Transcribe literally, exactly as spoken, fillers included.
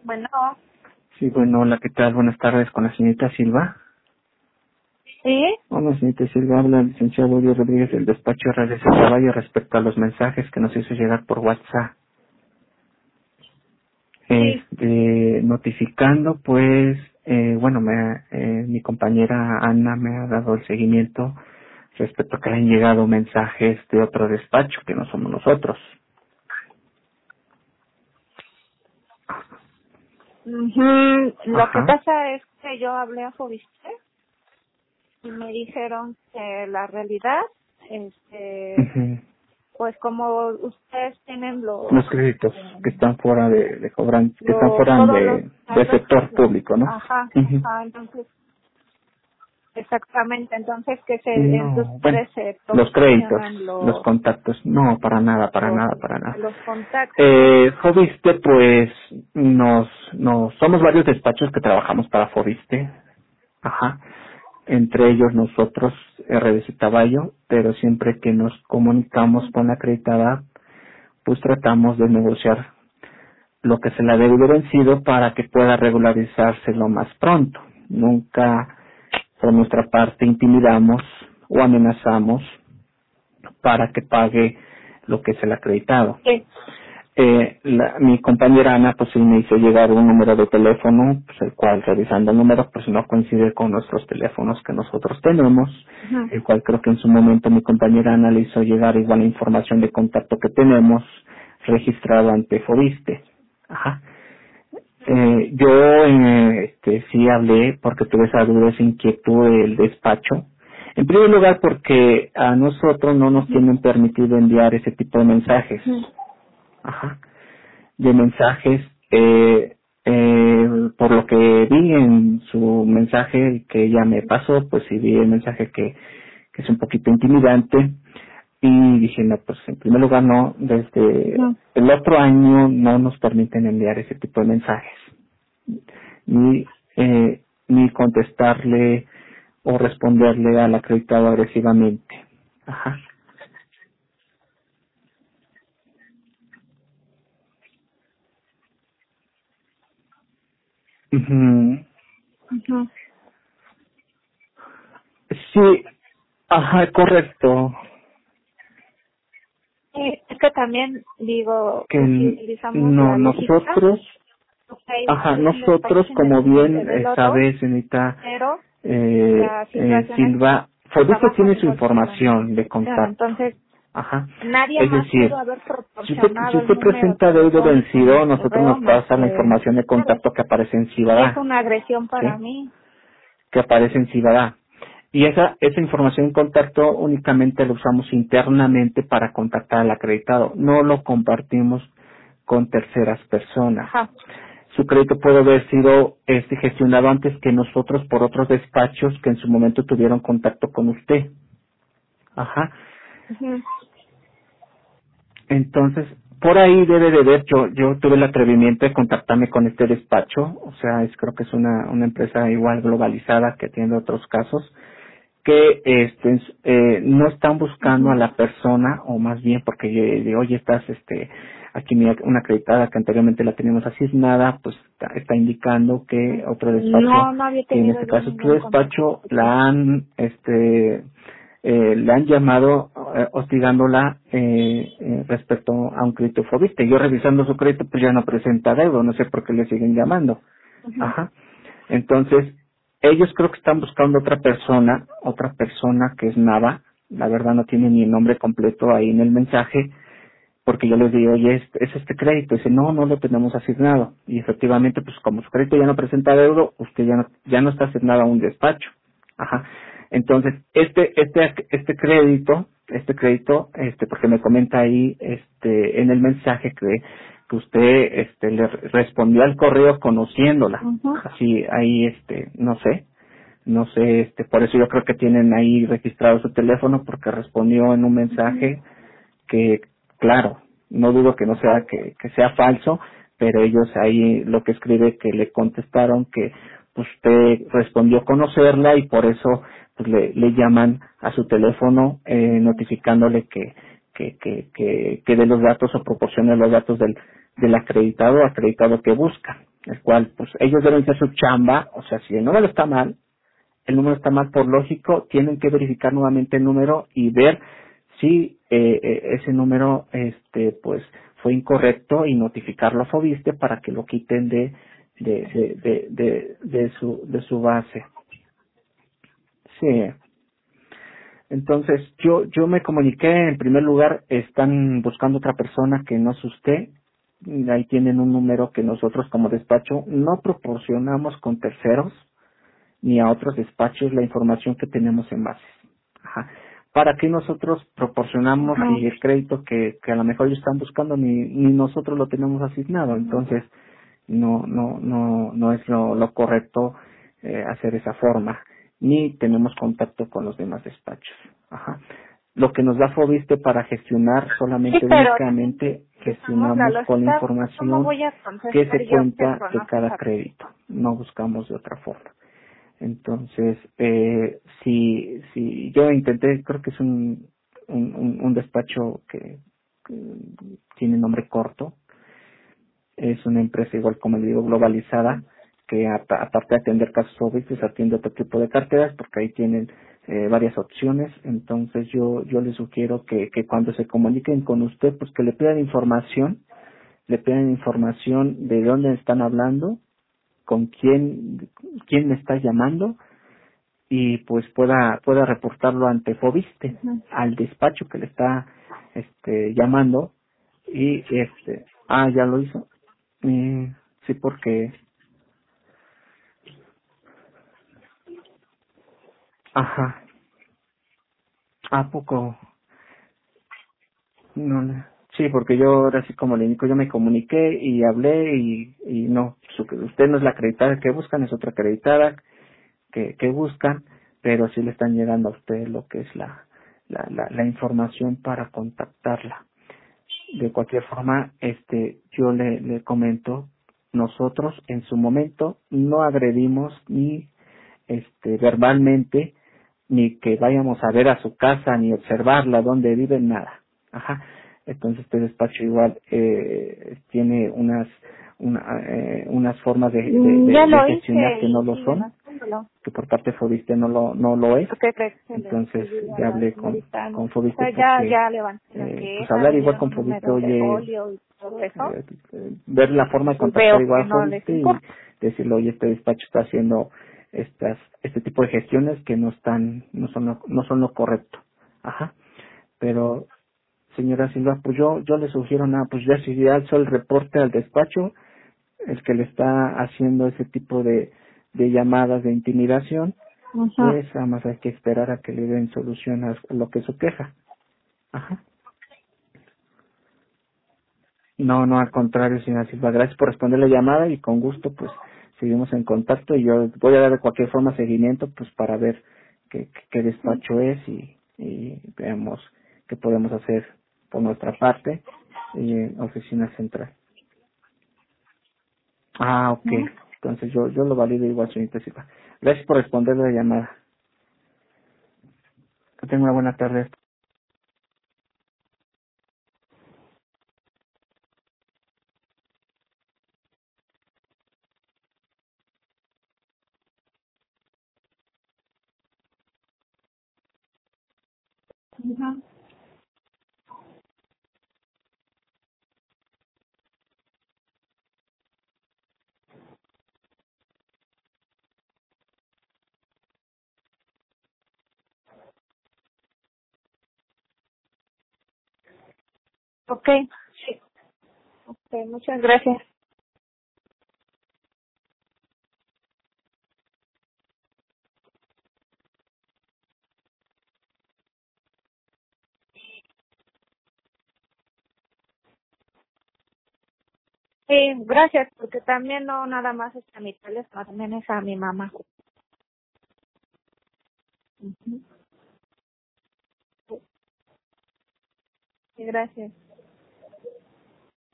Bueno, Sí, bueno, hola, ¿qué tal? Buenas tardes con la señorita Silva. ¿sí? Hola, señorita Silva, habla el licenciado Uriel Rodríguez del despacho R D C Caballo respecto a los mensajes que nos hizo llegar por WhatsApp. Sí. Este, notificando, pues, eh, bueno, me, eh, mi compañera Ana me ha dado el seguimiento respecto a que le han llegado mensajes de otro despacho que no somos nosotros. Ujú. Lo que Ajá. pasa es que yo hablé a Fobiste y me dijeron que la realidad, este, Ujú. pues como ustedes tienen los, Los créditos eh, que están fuera de, de cobran, que están los, fuera todos los, de, del los, sector público, ¿no? ajá, Ujú. ajá, entonces, exactamente, entonces que se, entonces No, bueno, ustedes se los créditos, proporcionan los los, contactos, no, para nada, para los, nada, para nada. los contactos. Eh, Fobiste, pues, nos, nos, somos varios despachos que trabajamos para Fobiste, ajá, entre ellos nosotros, R D C Caballo, pero siempre que nos comunicamos con la acreditada, pues tratamos de negociar lo que se le debe de vencido para que pueda regularizarse lo más pronto. Nunca por nuestra parte intimidamos o amenazamos para que pague lo que es el acreditado. Sí. Eh, la- mi compañera Ana pues sí me hizo llegar un número de teléfono, pues el cual revisando el número pues no coincide con nuestros teléfonos que nosotros tenemos, Ujú. el cual creo que en su momento mi compañera Ana le hizo llegar igual la información de contacto que tenemos registrado ante Fobiste. Ajá. Eh, yo eh, este, sí hablé porque tuve esa duda, esa inquietud del despacho. En primer lugar porque a nosotros no nos Ujú. tienen permitido enviar ese tipo de mensajes. Ujú. Ajá. De mensajes, eh, eh, por lo que vi en su mensaje que ella me pasó, pues sí vi el mensaje que, que es un poquito intimidante. Y dije, no, pues en primer lugar no, desde Ujú. el otro año no nos permiten enviar ese tipo de mensajes. Ni, eh, ni contestarle o responderle al acreditado agresivamente. Ajá. Ujú. Ujú. Sí, ajá, correcto. Sí, es que también digo, Que n- utilizamos la no, viejita, nosotros, ok, ajá, es un despacho nosotros como bien independiente del eh, otro, sabe, señorita pero eh, las eh, situaciones Silva, Fobiste trabaja tiene en su información de coordinación, contacto. entonces Ajá. nadie Es más pudo decir, haber si usted, si proporcionado el usted número presenta deudo telefónico ni vencido, el nosotros correo nos más pasa la que información de ustedes. contacto que aparece en Y es Cibadá, una agresión para ¿sí? mí. Que aparece en Cibadá. Y esa, esa información en contacto únicamente la usamos internamente para contactar al acreditado. No lo compartimos con terceras personas. Ajá. Su crédito puede haber sido este, gestionado antes que nosotros por otros despachos que en su momento tuvieron contacto con usted. Ajá. Ujú. Entonces, por ahí debe de ver, yo, yo tuve el atrevimiento de contactarme con este despacho, o sea, es, creo que es una, una empresa igual globalizada que atiende otros casos, que este, eh, no están buscando a Ujú. la persona, o más bien porque eh, de oye, estás este, aquí mi- una acreditada que anteriormente la teníamos asignada, pues está, está indicando que otro despacho, No, no había que en tenido este yo caso tu ningún contacto. despacho, la han este eh, le han llamado eh, hostigándola eh, eh, respecto a un crédito Fobiste. Yo revisando su crédito, pues ya no presenta deuda, no sé por qué le siguen llamando. Ujú. Ajá. Entonces, ellos creo que están buscando otra persona, otra persona que es Nava, la verdad no tiene ni el nombre completo ahí en el mensaje, porque yo les digo, oye, es, es este crédito, dice, no, no lo tenemos asignado, y efectivamente, pues como su crédito ya no presenta deuda, usted ya no, ya no está asignado a un despacho, ajá, entonces, este, este, este crédito, este crédito, este, porque me comenta ahí, este, en el mensaje que, que usted, este, le respondió al correo conociéndola, Ujú. así, ahí, este, no sé, no sé, este, por eso yo creo que tienen ahí registrado su teléfono, porque respondió en un Ujú. mensaje que, claro, no dudo que no sea Exacto. que, que sea falso, pero ellos ahí lo que escribe que le contestaron que pues, usted respondió conocerla y por eso pues le, le llaman a su teléfono eh, notificándole que que, que, que, que dé los datos o proporcione los datos del, del acreditado o acreditado que busca. el cual pues ellos deben hacer su chamba, o sea, si el número está mal, el número está mal por lógico, tienen que verificar nuevamente el número y ver si eh, eh, ese número este pues fue incorrecto y notificarlo a Fobiste para que lo quiten de de de de, de, de su de su base. Sí. Entonces, yo yo me comuniqué, en primer lugar, están buscando otra persona que no es usted. Ahí tienen un número que nosotros como despacho no proporcionamos con terceros ni a otros despachos la información que tenemos en bases. Ajá. ¿Para qué nosotros proporcionamos Ajá. y el crédito que, que a lo mejor ellos están buscando ni, ni nosotros lo tenemos asignado? Entonces, no no no no es lo, lo correcto eh, hacer esa forma, ni tenemos contacto con los demás despachos. Ajá. Lo que nos da Fobiste para gestionar Sí, solamente pero únicamente digamos la gestionamos con la lógica, ¿cómo información voy a que contestar se yo que cuenta de conozco cada esa persona? crédito, no buscamos de otra forma. Entonces, eh, si, si yo intenté, creo que es un, un, un, un despacho que, que tiene nombre corto, es una empresa igual como le digo globalizada, que a- aparte de atender casos obvios, atiende otro tipo de carteras porque ahí tienen eh, varias opciones. Entonces yo, yo les sugiero que, que cuando se comuniquen con usted, pues que le pidan información, le pidan información de dónde están hablando, con quién, quién me está llamando y pues pueda pueda reportarlo ante Fobiste Ujú. al despacho que le está este llamando y este ah ya lo hizo. Eh, sí, porque ajá, a poco no le- sí, porque yo ahora sí como le indico, yo me comuniqué y hablé y, y no, su- usted no es la acreditada que buscan, es otra acreditada que, que buscan, pero sí le están llegando a usted lo que es la, la, la, la información para contactarla. De cualquier forma, este, yo le, le comento, nosotros en su momento no agredimos ni este verbalmente, ni que vayamos a ver a su casa, ni observarla, dónde vive, nada. Ajá. Entonces este despacho igual eh, tiene unas una, eh, unas formas de, de, Mm, Ya de, de lo gestionar hice que no y lo siguen son, haciéndolo. que por parte de Fobiste no lo no lo es. ¿Por qué crees que le Entonces escribí a ya la hablé con señorita? con O Fobiste sea, ya, porque ya levanté la eh, pues queja, hablar me igual dieron con un Fobiste, número de oye, folio y todo eso. eh, eh, ver la forma de Y contactar veo igual que a no les Fobiste y importa. decirle, oye, este despacho está haciendo estas este tipo de gestiones que no están no son lo, no son lo correcto. Ajá. Pero señora Silva, pues yo yo le sugiero nada, pues ya si ya alzó el reporte al despacho, el que le está haciendo ese tipo de de llamadas de intimidación, Ajá. pues nada más hay que esperar a que le den solución a lo que es su queja. Ajá. No, no, al contrario, señora Silva. Gracias por responder la llamada y con gusto, pues, seguimos en contacto y yo voy a dar de cualquier forma seguimiento, pues, para ver qué, qué, qué despacho es y, y veamos qué podemos hacer por nuestra parte y en oficina central. Ah, ok. Ujú. Entonces yo, yo lo valido igual, señorita Silva. Gracias por responder la llamada. Que tenga una buena tarde. Ujú. Ok, sí. Ok, muchas gracias. Sí, gracias, porque también no nada más es a mi teléfono, también es a mi mamá. Ujú. Sí, gracias.